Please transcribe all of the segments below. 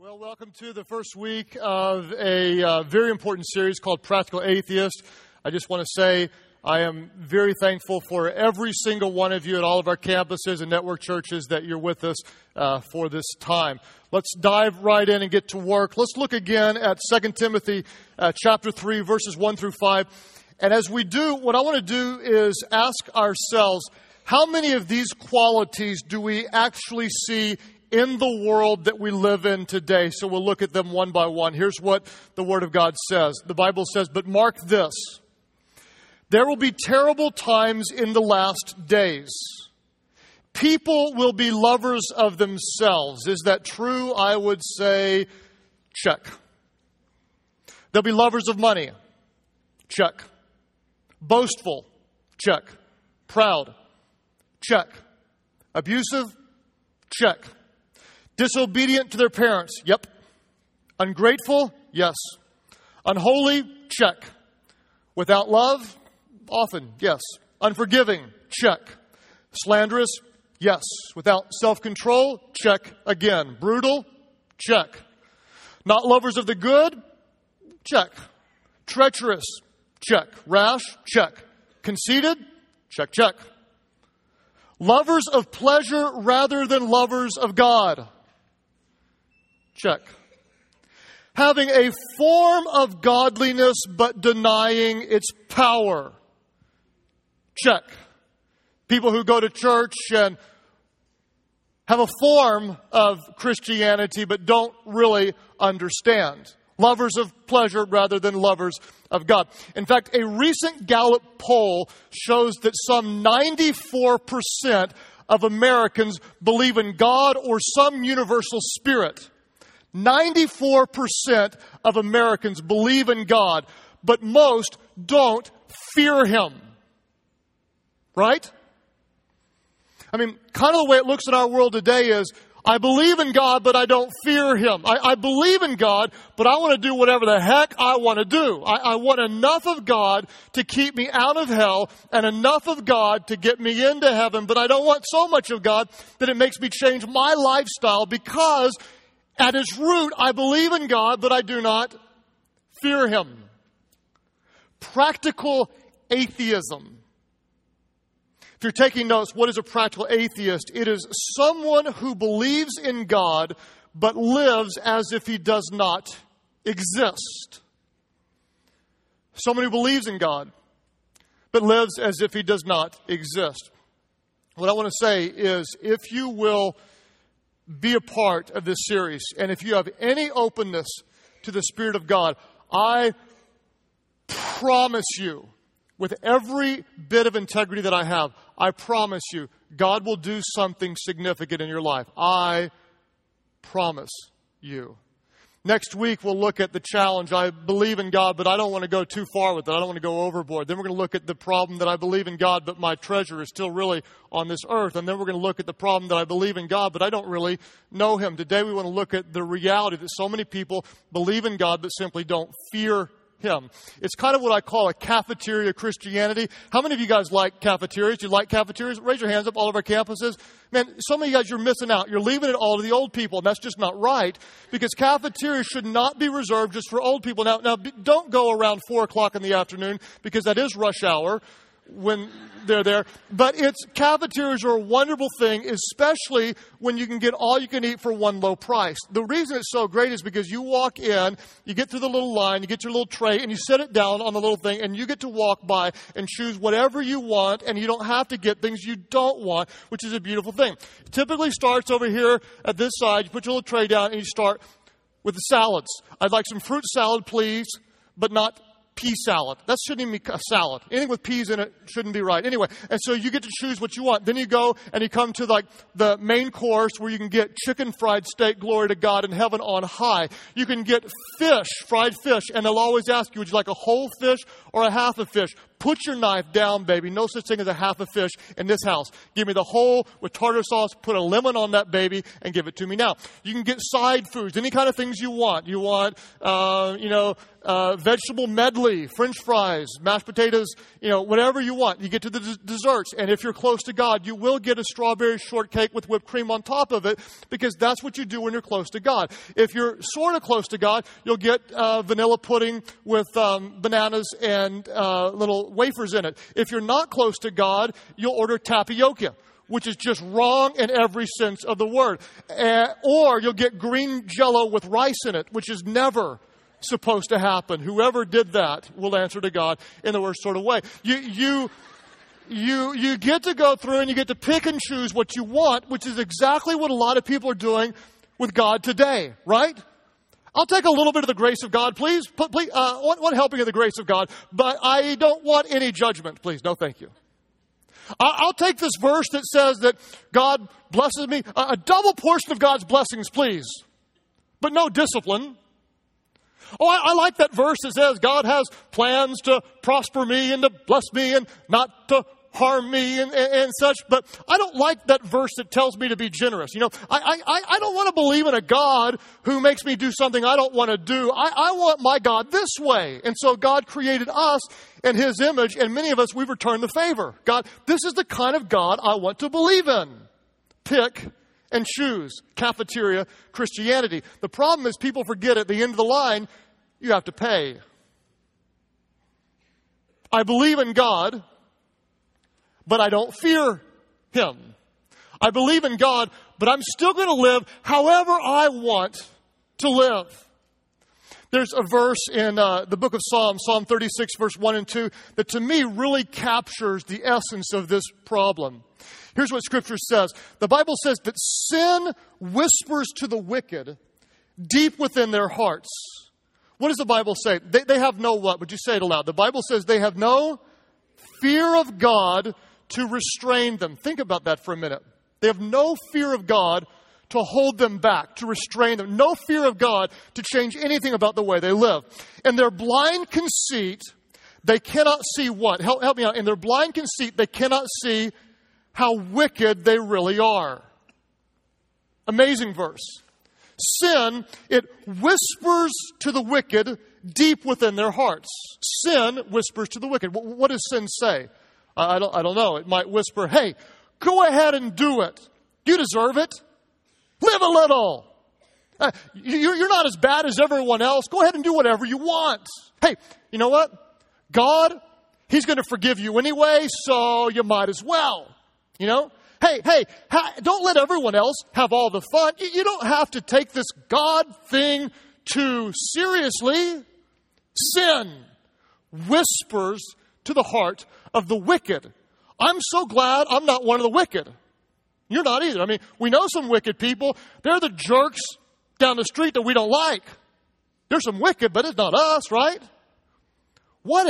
Well, welcome to the first week of a very important series called Practical Atheist. I just want to say I am very thankful for every single one of you at all of our campuses and network churches that you're with us for this time. Let's dive right in and get to work. Let's look again at 2 Timothy chapter 3, verses 1 through 5. And as we do, what I want to do is ask ourselves, how many of these qualities do we actually see in the world that we live in today? So we'll look at them one by one. Here's what the Word of God says. The Bible says, "But mark this, there will be terrible times in the last days. People will be lovers of themselves." Is that true? I would say, check. They'll be lovers of money. Check. Boastful. Check. Proud. Check. Abusive. Check. Disobedient to their parents. Yep. Ungrateful. Yes. Unholy. Check. Without love. Often. Yes. Unforgiving. Check. Slanderous. Yes. Without self-control. Check again. Brutal. Check. Not lovers of the good. Check. Treacherous. Check. Rash. Check. Conceited. Check, check. Lovers of pleasure rather than lovers of God. Check. Having a form of godliness but denying its power. Check. People who go to church and have a form of Christianity but don't really understand. Lovers of pleasure rather than lovers of God. In fact, a recent Gallup poll shows that some 94% of Americans believe in God or some universal spirit. 94% of Americans believe in God, but most don't fear Him. Right? I mean, kind of the way it looks in our world today is, I believe in God, but I don't fear Him. I believe in God, but I want to do whatever the heck I want to do. I want enough of God to keep me out of hell and enough of God to get me into heaven, but I don't want so much of God that it makes me change my lifestyle because at its root, I believe in God, but I do not fear Him. Practical atheism. If you're taking notes, what is a practical atheist? It is someone who believes in God, but lives as if He does not exist. Someone who believes in God, but lives as if He does not exist. What I want to say is, if you will be a part of this series, and if you have any openness to the Spirit of God, I promise you, with every bit of integrity that I have, I promise you, God will do something significant in your life. I promise you. Next week, we'll look at the challenge. I believe in God, but I don't want to go too far with it. I don't want to go overboard. Then we're going to look at the problem that I believe in God, but my treasure is still really on this earth. And then we're going to look at the problem that I believe in God, but I don't really know Him. Today, we want to look at the reality that so many people believe in God, but simply don't fear Him. It's kind of what I call a cafeteria Christianity. How many of you guys like cafeterias? Do you like cafeterias? Raise your hands up, all of our campuses. Man, some of you guys, you're missing out. You're leaving it all to the old people, and that's just not right, because cafeterias should not be reserved just for old people. Now, don't go around 4 o'clock in the afternoon, because that is rush hour when they're there. But cafeterias are a wonderful thing, especially when you can get all you can eat for one low price. The reason it's so great is because you walk in, you get through the little line, you get your little tray, and you set it down on the little thing, and you get to walk by and choose whatever you want, and you don't have to get things you don't want, which is a beautiful thing. It typically starts over here at this side. You put your little tray down, and you start with the salads. I'd like some fruit salad, please, but not pea salad. That shouldn't even be a salad. Anything with peas in it shouldn't be right. Anyway, and so you get to choose what you want. Then you go and you come to like the main course where you can get chicken fried steak, glory to God in heaven on high. You can get fish, fried fish, and they'll always ask you, would you like a whole fish or a half a fish? Put your knife down, baby. No such thing as a half a fish in this house. Give me the whole with tartar sauce. Put a lemon on that baby and give it to me now. You can get side foods, any kind of things you want. You want, vegetable medley, French fries, mashed potatoes, whatever you want. You get to the desserts. And if you're close to God, you will get a strawberry shortcake with whipped cream on top of it, because that's what you do when you're close to God. If you're sort of close to God, you'll get vanilla pudding with bananas and little wafers in it. If you're not close to God, you'll order tapioca, which is just wrong in every sense of the word. Or you'll get green Jell-O with rice in it, which is never supposed to happen. Whoever did that will answer to God in the worst sort of way. You get to go through and you get to pick and choose what you want, which is exactly what a lot of people are doing with God today, right? I'll take a little bit of the grace of God, please. Please, one helping of the grace of God, but I don't want any judgment, please. No, thank you. I'll take this verse that says that God blesses me, a double portion of God's blessings, please, but no discipline. Oh, I like that verse that says God has plans to prosper me and to bless me and not to harm me and such. But I don't like that verse that tells me to be generous. I don't want to believe in a God who makes me do something I don't want to do. I want my God this way. And so God created us in His image, and many of us, we've returned the favor. God, this is the kind of God I want to believe in. Pick and choose. Cafeteria Christianity. The problem is people forget at the end of the line, you have to pay. I believe in God, but I don't fear Him. I believe in God, but I'm still going to live however I want to live. There's a verse in the book of Psalms, Psalm 36, verse 1 and 2, that to me really captures the essence of this problem. Here's what Scripture says. The Bible says that sin whispers to the wicked deep within their hearts. What does the Bible say? They have no what? Would you say it aloud? The Bible says they have no fear of God to restrain them. Think about that for a minute. They have no fear of God to hold them back, to restrain them. No fear of God to change anything about the way they live. In their blind conceit, they cannot see what? Help me out. In their blind conceit, they cannot see how wicked they really are. Amazing verse. Sin, it whispers to the wicked deep within their hearts. Sin whispers to the wicked. What does sin say? I don't know. It might whisper, hey, go ahead and do it. You deserve it. Live a little. You're not as bad as everyone else. Go ahead and do whatever you want. Hey, you know what? God, He's going to forgive you anyway, so you might as well. Hey, don't let everyone else have all the fun. You don't have to take this God thing too seriously. Sin whispers to the heart of the wicked. I'm so glad I'm not one of the wicked. You're not either. I mean, we know some wicked people. They're the jerks down the street that we don't like. There's some wicked, but it's not us, right? What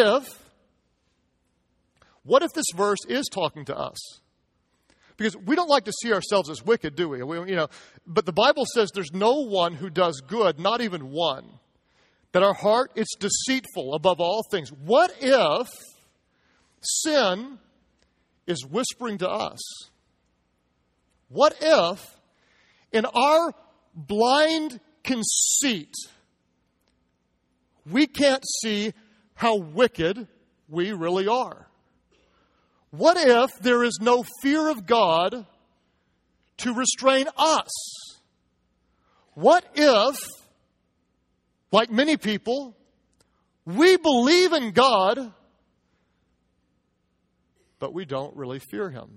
if this verse is talking to us? Because we don't like to see ourselves as wicked, do we? But the Bible says there's no one who does good, not even one. That our heart, it's deceitful above all things. What if sin is whispering to us? What if in our blind conceit, we can't see how wicked we really are? What if there is no fear of God to restrain us? What if, like many people, we believe in God, but we don't really fear Him?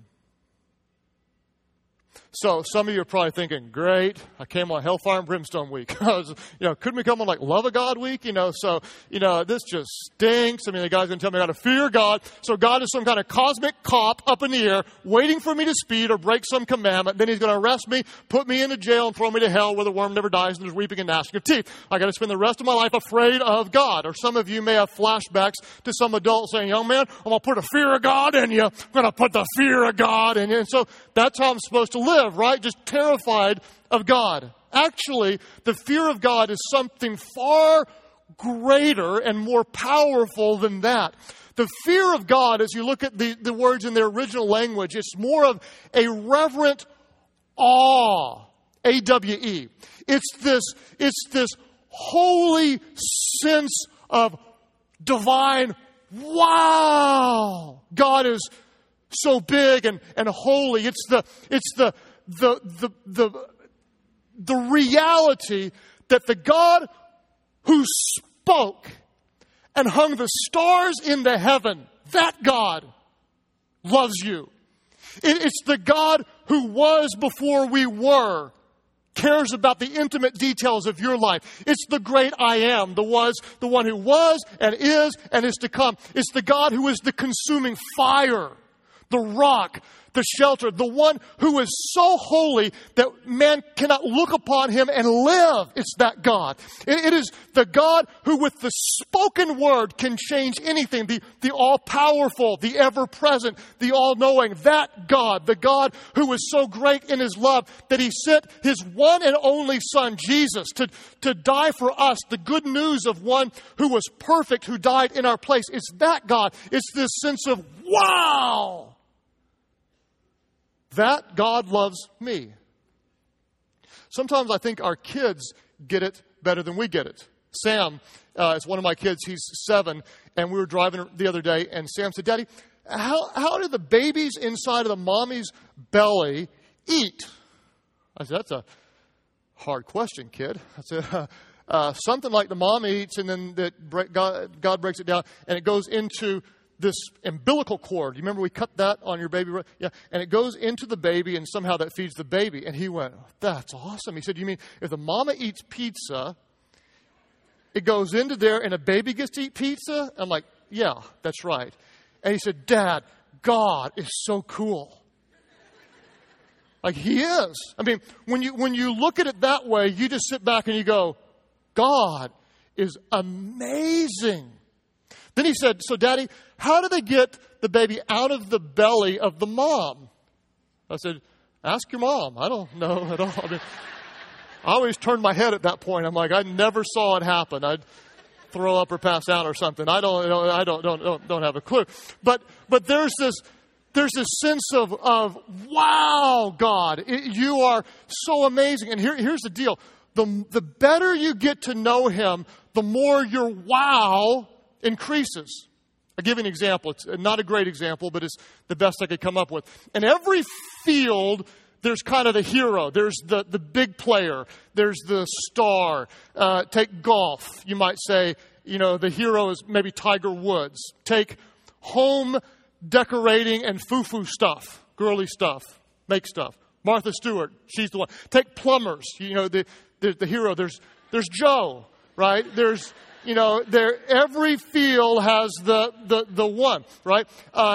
So some of you are probably thinking, great, I came on Hellfire and Brimstone week. Couldn't we come on like Love of God week? This just stinks. I mean, the guy's going to tell me how to fear God. So God is some kind of cosmic cop up in the air waiting for me to speed or break some commandment. Then He's going to arrest me, put me into jail, and throw me to hell where the worm never dies and there's weeping and gnashing of teeth. I got to spend the rest of my life afraid of God. Or some of you may have flashbacks to some adult saying, young man, I'm going to put a fear of God in you. I'm going to put the fear of God in you. And so that's how I'm supposed to live, right? Just terrified of God. Actually, the fear of God is something far greater and more powerful than that. The fear of God, as you look at the words in their original language, it's more of a reverent awe, A-W-E. It's this holy sense of divine, wow, God is so big and holy. It's the reality that the God who spoke and hung the stars in the heaven, that God loves you. It's the God who was before we were, cares about the intimate details of your life. It's the great I am, the one who was and is to come. It's the God who is the consuming fire, the rock, the shelter, the one who is so holy that man cannot look upon him and live. It's that God. It is the God who with the spoken word can change anything. The all-powerful, the ever-present, the all-knowing. That God, the God who is so great in his love that he sent his one and only Son, Jesus, to die for us. The good news of one who was perfect, who died in our place. It's that God. It's this sense of, wow! That God loves me. Sometimes I think our kids get it better than we get it. Sam is one of my kids. He's 7, and we were driving the other day, and Sam said, Daddy, how do the babies inside of the mommy's belly eat? I said, that's a hard question, kid. I said, something like the mom eats, and then God breaks it down, and it goes into this umbilical cord. You remember we cut that on your baby? Yeah. And it goes into the baby, and somehow that feeds the baby. And he went, that's awesome. He said, you mean if the mama eats pizza, it goes into there and a baby gets to eat pizza? I'm like, yeah, that's right. And he said, Dad, God is so cool. Like he is. I mean, when you look at it that way, you just sit back and you go, God is amazing. Then he said, so Daddy, how do they get the baby out of the belly of the mom? I said, ask your mom. I don't know at all. I mean, I always turned my head at that point. I'm like, I never saw it happen. I'd throw up or pass out or something. I don't have a clue. But there's this sense of wow, God, you are so amazing. And here's the deal. The better you get to know him, the more your wow increases. I'll give you an example. It's not a great example, but it's the best I could come up with. In every field, there's kind of the hero. There's the big player. There's the star. Take golf. You might say, the hero is maybe Tiger Woods. Take home decorating and foo-foo stuff, girly stuff, make stuff. Martha Stewart, she's the one. Take plumbers. The hero. There's Joe, right? There's every field has the one, right?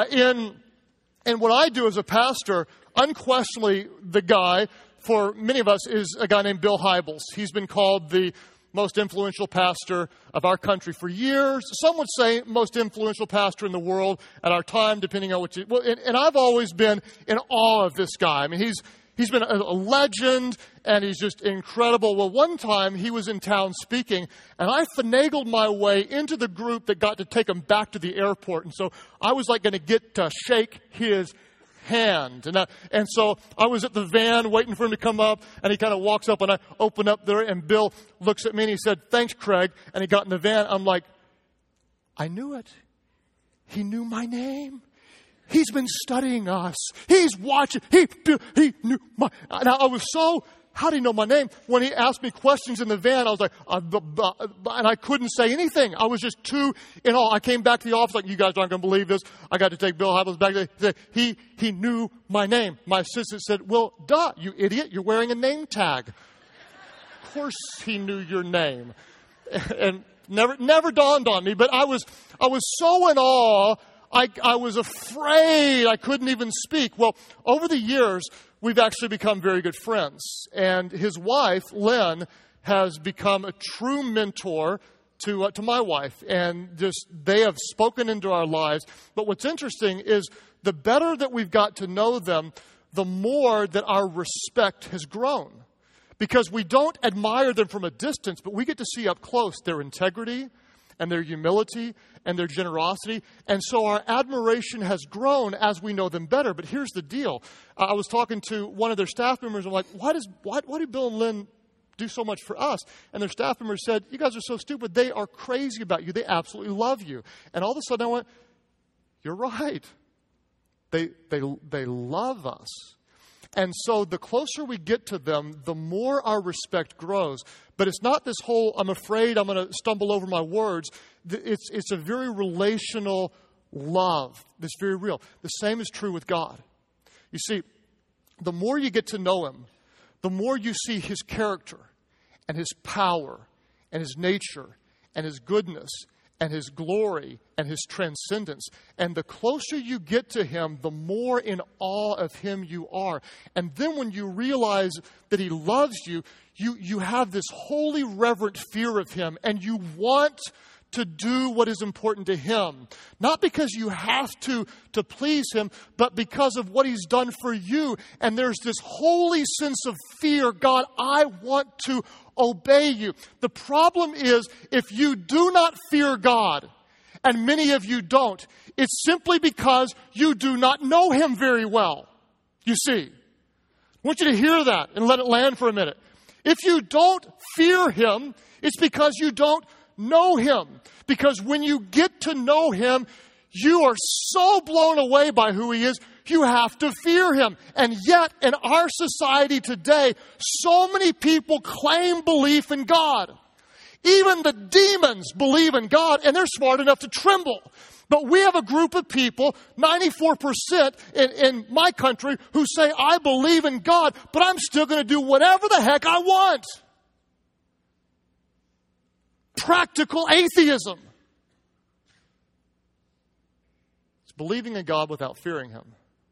And what I do as a pastor, unquestionably, the guy for many of us is a guy named Bill Hybels. He's been called the most influential pastor of our country for years. Some would say most influential pastor in the world at our time, depending on and I've always been in awe of this guy. I mean, He's been a legend, and he's just incredible. Well, one time he was in town speaking, and I finagled my way into the group that got to take him back to the airport. And so I was like going to get to shake his hand. And so I was at the van waiting for him to come up, and he kind of walks up, and I open up there, and Bill looks at me, and he said, thanks, Craig. And he got in the van. I'm like, I knew it. He knew my name. He's been studying us. He's watching. He knew my... And I was so... How do you know my name? When he asked me questions in the van, I was like... and I couldn't say anything. I was just too in awe. I came back to the office like, you guys aren't going to believe this. I got to take Bill Hybels back there. He knew my name. My assistant said, well, duh, you idiot. You're wearing a name tag. Of course he knew your name. And never dawned on me. But I was so in awe... I was afraid I couldn't even speak. Well, over the years, we've actually become very good friends. And his wife, Lynn, has become a true mentor to my wife. And just they have spoken into our lives. But what's interesting is the better that we've got to know them, the more that our respect has grown. Because we don't admire them from a distance, but we get to see up close their integrity and their humility and their generosity. And so our admiration has grown as we know them better. But here's the deal. I was talking to one of their staff members. I'm like, why do Bill and Lynn do so much for us? And their staff member said, you guys are so stupid. They are crazy about you. They absolutely love you. And all of a sudden I went, you're right. They love us. And so the closer we get to them, the more our respect grows. But it's not this whole, I'm afraid I'm going to stumble over my words. It's a very relational love that's very real. The same is true with God. You see, the more you get to know Him, the more you see His character and His power and His nature and His goodness and His glory and His transcendence. And the closer you get to Him, the more in awe of Him you are. And then when you realize that He loves you, you have this holy reverent fear of Him, and you want to do what is important to Him. Not because you have to please Him, but because of what He's done for you. And there's this holy sense of fear. God, I want to obey you. The problem is, if you do not fear God, and many of you don't, it's simply because you do not know Him very well. You see, I want you to hear that and let it land for a minute. If you don't fear Him, it's because you don't know Him. Because when you get to know Him, you are so blown away by who He is, you have to fear Him. And yet, in our society today, so many people claim belief in God. Even the demons believe in God, and they're smart enough to tremble. But we have a group of people, 94% in my country, who say, I believe in God, but I'm still going to do whatever the heck I want. Practical atheism. It's believing in God without fearing Him.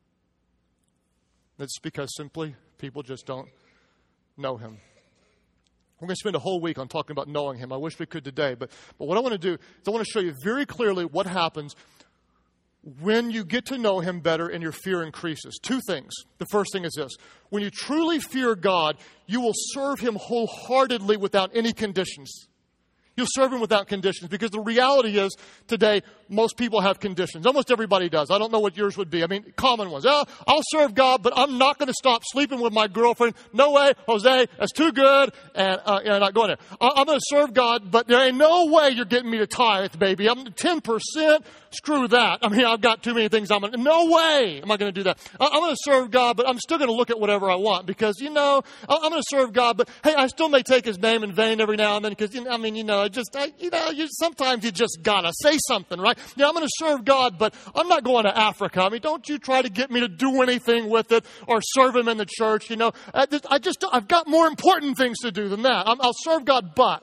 It's because simply people just don't know Him. We're going to spend a whole week on talking about knowing Him. I wish we could today. But what I want to do is I want to show you very clearly what happens when you get to know Him better and your fear increases. Two things. The first thing is this. When you truly fear God, you will serve Him wholeheartedly without any conditions. You'll serve Him without conditions, because the reality is today, most people have conditions. Almost everybody does. I don't know what yours would be. I mean, common ones. Oh, I'll serve God, but I'm not going to stop sleeping with my girlfriend. No way, Jose, that's too good. And I'm not going there. I'm going to serve God, but there ain't no way you're getting me to tithe, baby. I'm 10%. Screw that. I mean, I've got too many things no way am I going to do that. I'm going to serve God, but I'm still going to look at whatever I want, because, I'm going to serve God, but hey, I still may take His name in vain every now and then, because, sometimes you just got to say something, right? Yeah, I'm going to serve God, but I'm not going to Africa. I mean, don't you try to get me to do anything with it or serve Him in the church, I've got more important things to do than that. I'll serve God, but...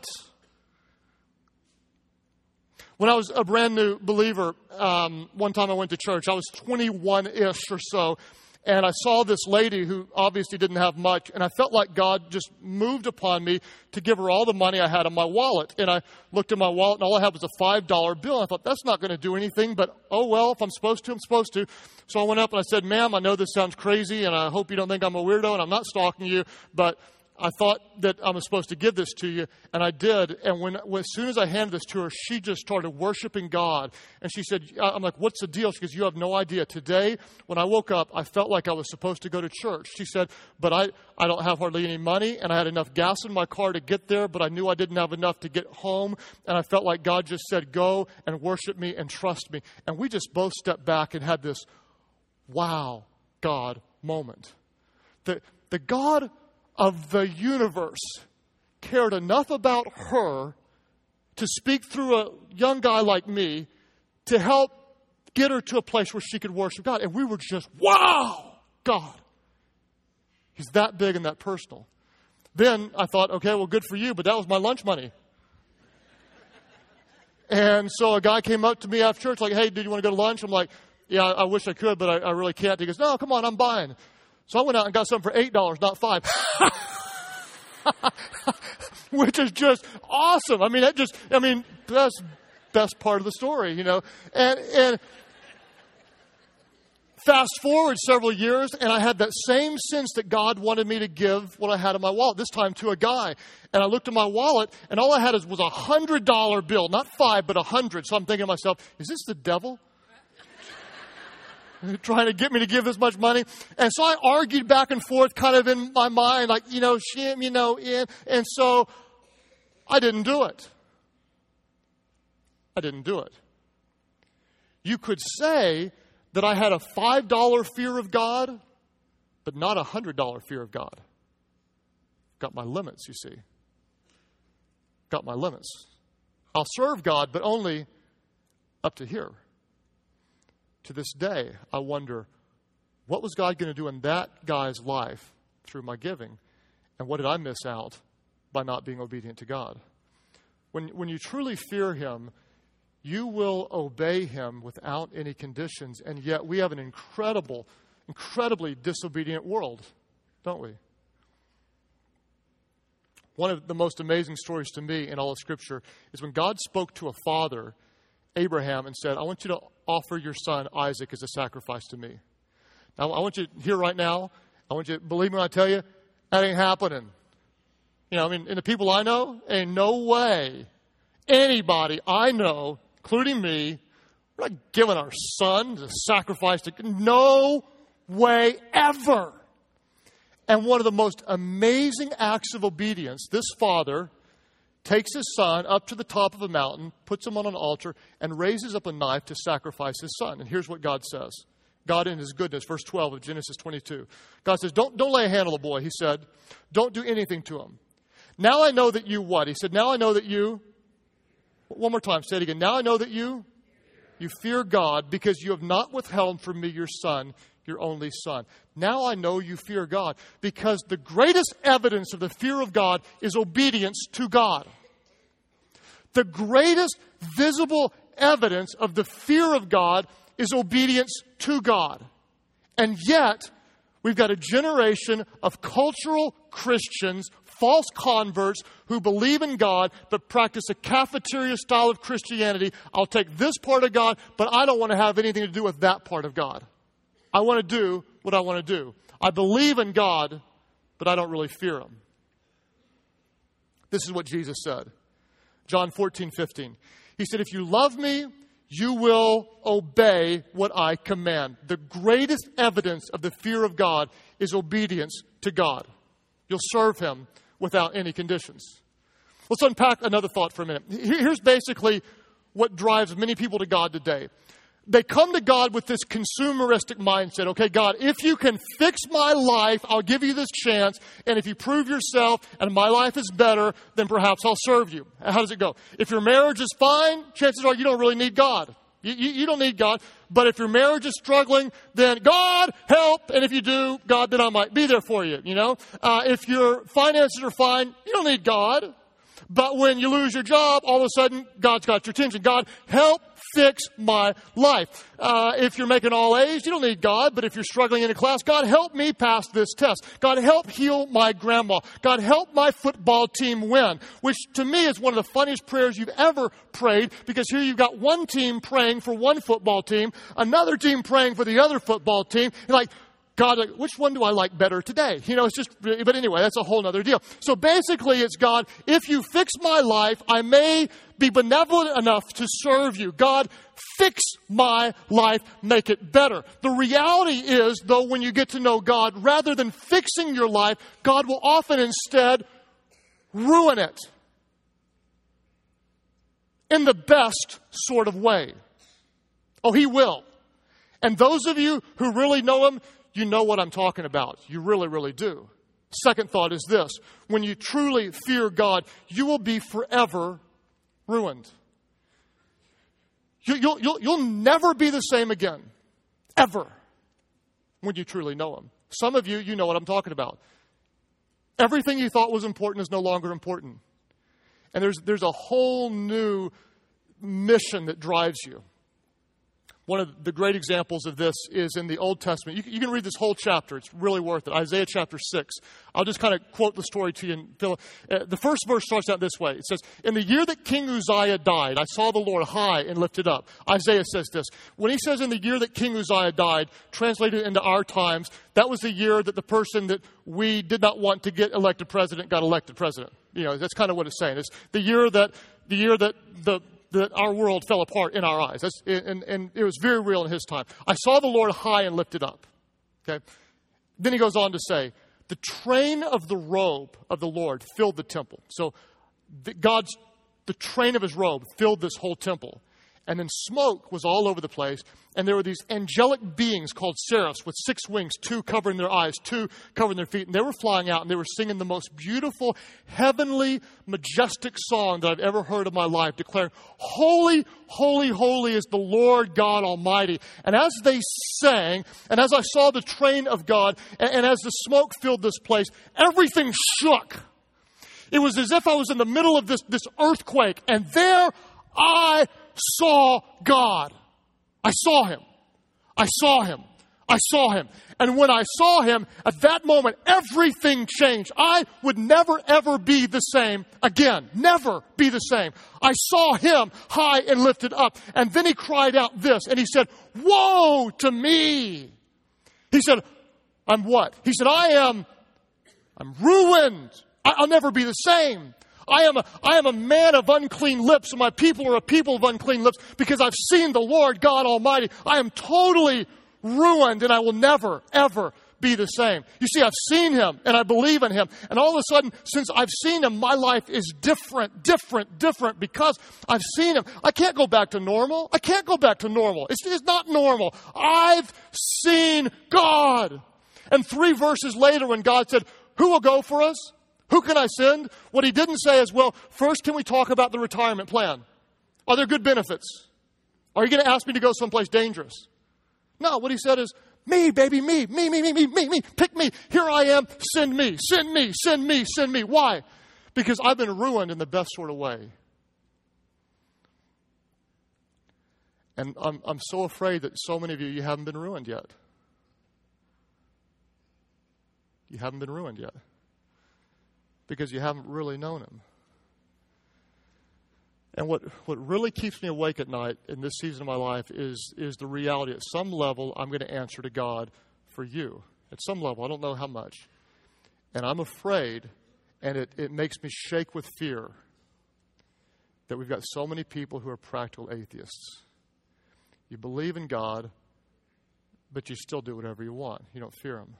When I was a brand new believer, one time I went to church. I was 21-ish or so, and I saw this lady who obviously didn't have much, and I felt like God just moved upon me to give her all the money I had in my wallet. And I looked at my wallet, and all I had was a $5 bill. And I thought, that's not going to do anything, but oh well, if I'm supposed to, I'm supposed to. So I went up and I said, ma'am, I know this sounds crazy, and I hope you don't think I'm a weirdo, and I'm not stalking you, but I thought that I was supposed to give this to you, and I did. And as soon as I handed this to her, she just started worshiping God. And she said, I'm like, what's the deal? She goes, you have no idea. Today, when I woke up, I felt like I was supposed to go to church. She said, but I don't have hardly any money, and I had enough gas in my car to get there, but I knew I didn't have enough to get home. And I felt like God just said, go and worship me and trust me. And we just both stepped back and had this, wow, God moment. The God of the universe cared enough about her to speak through a young guy like me to help get her to a place where she could worship God. And we were just, wow, God. He's that big and that personal. Then I thought, okay, well, good for you, but that was my lunch money. And so a guy came up to me after church like, hey, did you want to go to lunch? I'm like, yeah, I wish I could, but I really can't. He goes, no, come on, I'm buying. So I went out and got something for $8, not $5. Which is just awesome. I mean, that's best part of the story, And Fast forward several years, and I had that same sense that God wanted me to give what I had in my wallet, this time to a guy. And I looked at my wallet, and all I had was a $100 bill, not 5, but 100. So I'm thinking to myself, is this the devil? Trying to get me to give this much money. And so I argued back and forth kind of in my mind, like, shim, and so I didn't do it. I didn't do it. You could say that I had a $5 fear of God, but not a $100 fear of God. Got my limits, you see. Got my limits. I'll serve God, but only up to here. To this day, I wonder, what was God going to do in that guy's life through my giving? And what did I miss out by not being obedient to God? When you truly fear Him, you will obey Him without any conditions. And yet we have an incredibly disobedient world, don't we? One of the most amazing stories to me in all of Scripture is when God spoke to a father, Abraham, and said, I want you to offer your son Isaac as a sacrifice to me. Now, I want you to hear right now, I want you to believe me when I tell you, that ain't happening. And the people I know, ain't no way anybody I know, including me, we're not giving our son as a sacrifice to, no way ever. And one of the most amazing acts of obedience, this father takes his son up to the top of a mountain, puts him on an altar, and raises up a knife to sacrifice his son. And here's what God says. God in His goodness, verse 12 of Genesis 22. God says, don't lay a hand on the boy. He said, don't do anything to him. Now I know that you what? He said, now I know that you, one more time, say it again. Now I know that you fear God because you have not withheld from me your son, your only son. Now I know you fear God because the greatest evidence of the fear of God is obedience to God. The greatest visible evidence of the fear of God is obedience to God. And yet, we've got a generation of cultural Christians, false converts, who believe in God but practice a cafeteria style of Christianity. I'll take this part of God, but I don't want to have anything to do with that part of God. I want to do what I want to do. I believe in God, but I don't really fear Him. This is what Jesus said. John 14:15. He said, if you love me, you will obey what I command. The greatest evidence of the fear of God is obedience to God. You'll serve Him without any conditions. Let's unpack another thought for a minute. Here's basically what drives many people to God today. They come to God with this consumeristic mindset. Okay, God, if you can fix my life, I'll give you this chance. And if you prove yourself and my life is better, then perhaps I'll serve you. How does it go? If your marriage is fine, chances are you don't really need God. You don't need God. But if your marriage is struggling, then God, help. And if you do, God, then I might be there for you. If your finances are fine, you don't need God. But when you lose your job, all of a sudden, God's got your attention. God, help fix my life. If you're making all A's, you don't need God. But if you're struggling in a class, God, help me pass this test. God, help heal my grandma. God, help my football team win. Which to me is one of the funniest prayers you've ever prayed. Because here you've got one team praying for one football team, another team praying for the other football team. And like, God, which one do I like better today? It's just, but anyway, that's a whole other deal. So basically it's God, if you fix my life, I may be benevolent enough to serve you. God, fix my life, make it better. The reality is, though, when you get to know God, rather than fixing your life, God will often instead ruin it in the best sort of way. Oh, He will. And those of you who really know Him, you know what I'm talking about. You really, really do. Second thought is this. When you truly fear God, you will be forever ruined. You'll never be the same again. Ever. When you truly know Him. Some of you know what I'm talking about. Everything you thought was important is no longer important. And there's a whole new mission that drives you. One of the great examples of this is in the Old Testament. You can read this whole chapter. It's really worth it. Isaiah chapter 6. I'll just kind of quote the story to you. The first verse starts out this way. It says, in the year that King Uzziah died, I saw the Lord high and lifted up. Isaiah says this. When he says in the year that King Uzziah died, translated into our times, that was the year that the person that we did not want to get elected president got elected president. That's kind of what it's saying. It's the year that our world fell apart in our eyes. And it was very real in his time. I saw the Lord high and lifted up. Okay. Then he goes on to say, the train of the robe of the Lord filled the temple. So the train of his robe filled this whole temple. And then smoke was all over the place. And there were these angelic beings called seraphs with 6 wings, 2 covering their eyes, 2 covering their feet. And they were flying out and they were singing the most beautiful, heavenly, majestic song that I've ever heard of my life, declaring, holy, holy, holy is the Lord God Almighty. And as they sang, and as I saw the train of God, and as the smoke filled this place, everything shook. It was as if I was in the middle of this earthquake. And there I saw God. I saw him. I saw him. I saw him. And when I saw him, at that moment, everything changed. I would never, ever be the same again. Never be the same. I saw him high and lifted up. And then he cried out this, and he said, woe to me. He said, I'm what? He said, I'm ruined. I'll never be the same. I am a man of unclean lips, and my people are a people of unclean lips because I've seen the Lord God Almighty. I am totally ruined, and I will never, ever be the same. You see, I've seen him, and I believe in him. And all of a sudden, since I've seen him, my life is different because I've seen him. I can't go back to normal. I can't go back to normal. It's not normal. I've seen God. And 3 verses later, when God said, who will go for us? Who can I send? What he didn't say is, well, first can we talk about the retirement plan? Are there good benefits? Are you going to ask me to go someplace dangerous? No, what he said is, me, baby, me. Pick me. Here I am. Send me. Why? Because I've been ruined in the best sort of way. And I'm so afraid that so many of you haven't been ruined yet. You haven't been ruined yet. Because you haven't really known him. And what really keeps me awake at night in this season of my life is the reality at some level I'm going to answer to God for you. At some level, I don't know how much. And I'm afraid, and it makes me shake with fear, that we've got so many people who are practical atheists. You believe in God, but you still do whatever you want. You don't fear him.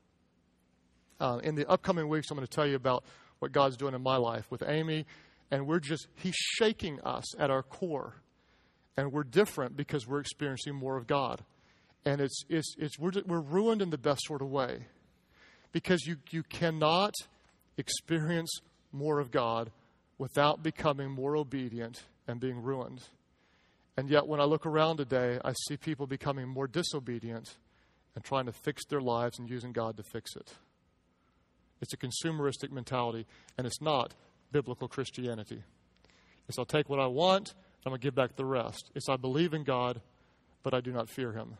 In the upcoming weeks, I'm going to tell you about what God's doing in my life with Amy. And he's shaking us at our core. And we're different because we're experiencing more of God. And we're ruined in the best sort of way. Because you cannot experience more of God without becoming more obedient and being ruined. And yet when I look around today, I see people becoming more disobedient and trying to fix their lives and using God to fix it. It's a consumeristic mentality, and it's not biblical Christianity. It's I'll take what I want, and I'm going to give back the rest. It's I believe in God, but I do not fear him.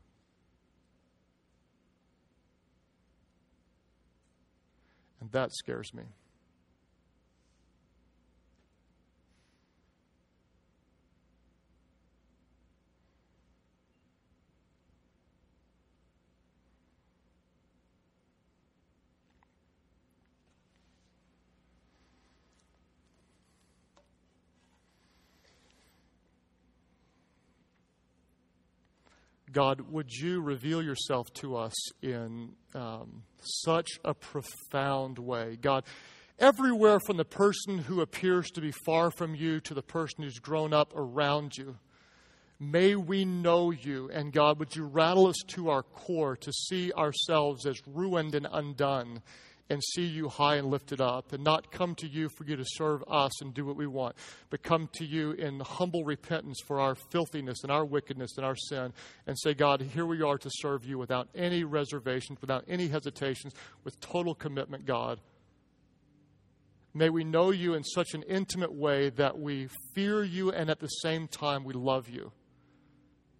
And that scares me. God, would you reveal yourself to us in such a profound way? God, everywhere from the person who appears to be far from you to the person who's grown up around you, may we know you. And God, would you rattle us to our core to see ourselves as ruined and undone and see you high and lifted up, and not come to you for you to serve us and do what we want, but come to you in humble repentance for our filthiness and our wickedness and our sin, and say, God, here we are to serve you without any reservations, without any hesitations, with total commitment, God. May we know you in such an intimate way that we fear you and at the same time we love you.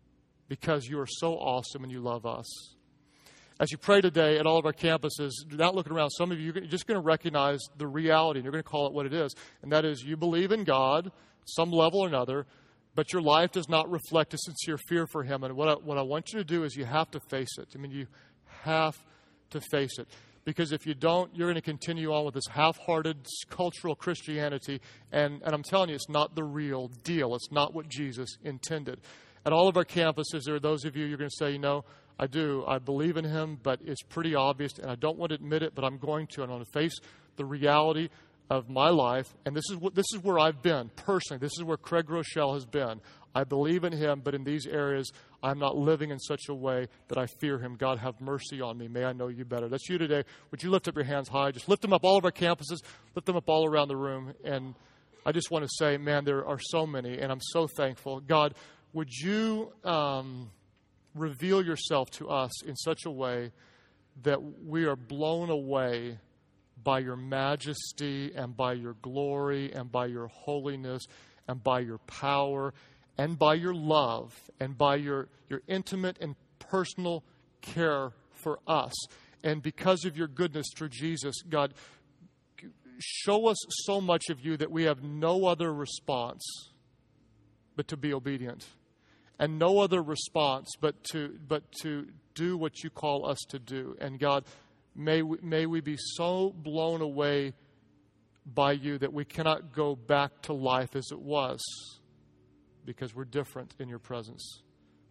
because you are so awesome and you love us. As you pray today at all of our campuses, not looking around, some of you, you're just going to recognize the reality, and you're going to call it what it is. And that is, you believe in God, some level or another, but your life does not reflect a sincere fear for Him. And what I want you to do is you have to face it. I mean, you have to face it. Because if you don't, you're going to continue on with this half-hearted cultural Christianity. And I'm telling you, it's not the real deal. It's not what Jesus intended. At all of our campuses, there are those of you, you're going to say, I do. I believe in Him, but it's pretty obvious, and I don't want to admit it, but I'm going to. I'm going to face the reality of my life, and this is where I've been personally. This is where Craig Rochelle has been. I believe in Him, but in these areas, I'm not living in such a way that I fear Him. God, have mercy on me. May I know You better. That's you today. Would you lift up your hands high? Just lift them up all of our campuses. Lift them up all around the room. And I just want to say, man, there are so many, and I'm so thankful. God, would You reveal Yourself to us in such a way that we are blown away by Your majesty and by Your glory and by Your holiness and by Your power and by Your love and by your intimate and personal care for us. And because of Your goodness through Jesus, God, show us so much of You that we have no other response but to be obedient. And no other response but to do what You call us to do. And God, may we be so blown away by You that we cannot go back to life as it was, because we're different in Your presence.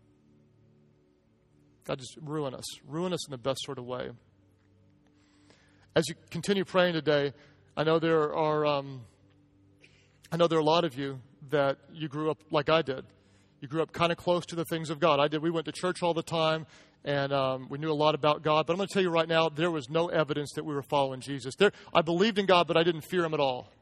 God, just ruin us. Ruin us in the best sort of way. As you continue praying today, I know there are a lot of you that you grew up like I did. You grew up kind of close to the things of God. I did. We went to church all the time, and we knew a lot about God. But I'm going to tell you right now, there was no evidence that we were following Jesus. I believed in God, but I didn't fear Him at all.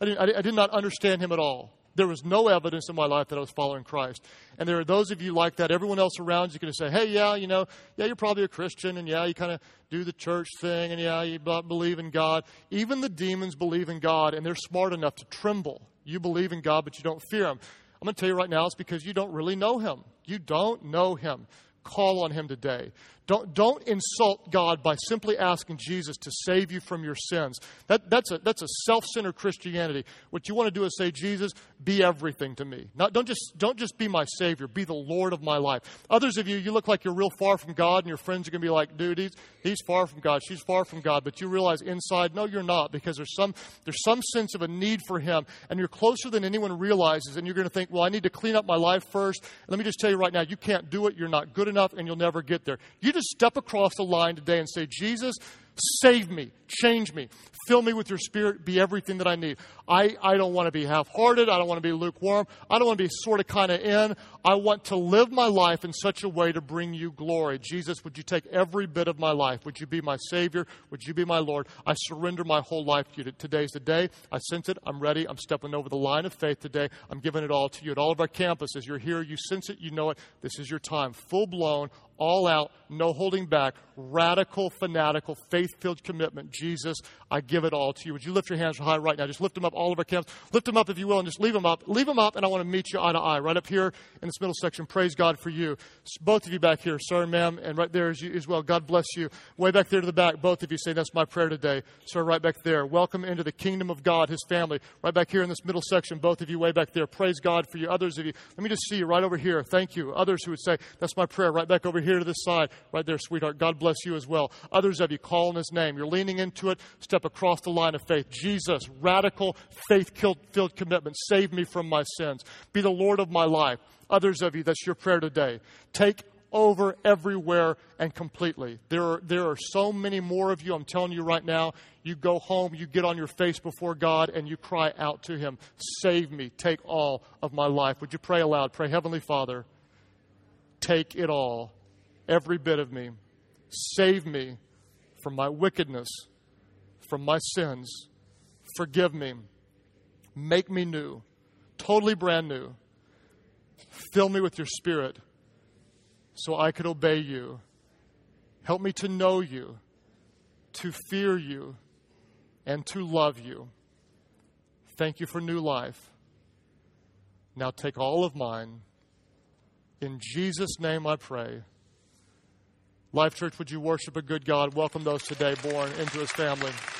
I did not understand Him at all. There was no evidence in my life that I was following Christ. And there are those of you like that. Everyone else around you is going to say, hey, you're probably a Christian, and you kind of do the church thing, and you believe in God. Even the demons believe in God, and they're smart enough to tremble. You believe in God, but you don't fear Him. I'm going to tell you right now, it's because you don't really know Him. You don't know Him. Call on Him today. Don't insult God by simply asking Jesus to save you from your sins. That's a self-centered Christianity. What you want to do is say, Jesus, be everything to me. Don't just be my Savior. Be the Lord of my life. Others of you look like you're real far from God, and your friends are going to be like, dude, he's far from God. She's far from God. But you realize inside, no, you're not, because there's some sense of a need for Him, and you're closer than anyone realizes. And you're going to think, well, I need to clean up my life first. And let me just tell you right now, you can't do it. You're not good enough, and you'll never get there. You just step across the line today and say, Jesus, save me, change me, fill me with Your Spirit, be everything that I need. I don't want to be half-hearted. I don't want to be lukewarm. I don't want to be sort of kind of in. I want to live my life in such a way to bring You glory. Jesus, would You take every bit of my life? Would You be my Savior? Would You be my Lord? I surrender my whole life to You. Today's the day. I sense it. I'm ready. I'm stepping over the line of faith today. I'm giving it all to You. At all of our campuses, you're here. You sense it. You know it. This is your time. Full-blown, all out, no holding back, radical, fanatical, faith-filled commitment. Jesus, I give it all to You. Would you lift your hands high right now? Just lift them up, all of our camps. Lift them up if you will, and just leave them up. Leave them up, and I want to meet you eye to eye. Right up here in this middle section. Praise God for you. Both of you back here, sir, ma'am, and right there as well. God bless you. Way back there to the back, both of you say, that's my prayer today. Sir, right back there. Welcome into the kingdom of God, His family. Right back here in this middle section, both of you way back there. Praise God for you. Others of you, let me just see you right over here. Thank you. Others who would say, that's my prayer. Right back over here to this side. Right there, sweetheart. God bless you as well. Others of you, call on His name. You're leaning into it. Step across the line of faith. Jesus, radical, faith-filled commitment. Save me from my sins. Be the Lord of my life. Others of you, that's your prayer today. Take over everywhere and completely. There are so many more of you. I'm telling you right now, you go home, you get on your face before God, and you cry out to Him, save me, take all of my life. Would you pray aloud? Pray, Heavenly Father, take it all, every bit of me. Save me from my wickedness, from my sins. Forgive me. Make me new, totally brand new. Fill me with Your Spirit so I could obey You. Help me to know You, to fear You, and to love You. Thank You for new life. Now take all of mine, In Jesus' name I pray. Life Church, would you worship a good God? Welcome those today born into his family.